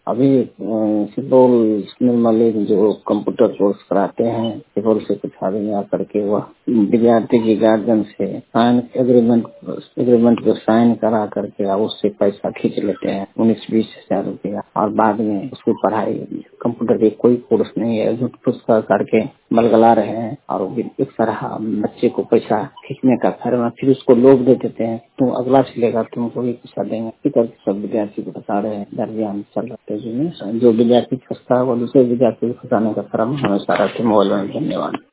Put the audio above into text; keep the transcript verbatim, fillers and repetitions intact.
अभी अ, सुपौल निर्मली जो computer course कराते हैं, सुपौल से कुछ आदमी आकर के वह विद्यार्थी के गार्जियन से साइन एग्रीमेंट एग्रीमेंट पे साइन करा करके और उससे पैसा खींच लेते हैं उन्नीस बीस हजार रुपया, और बाद में उसकी पढ़ाई कंप्यूटर के कोई कोर्स नहीं है, झूठ फूस कर करके बलगला रहे हैं और वो एक तरह बच्चे को पैसा खींचने का फर्मा फिर उसको लोग दे देते हैं, तुम अगला से लेगा तुमको भी पैसा देंगे, इसी करके सब विद्यार्थी को बता रहे हैं। दरमियान चल रहे हैं जो विद्यार्थी फंसता है वो दूसरे विद्यार्थी को फंसाने का क्रम हमेशा रहते। मोबाइल में धन्यवाद।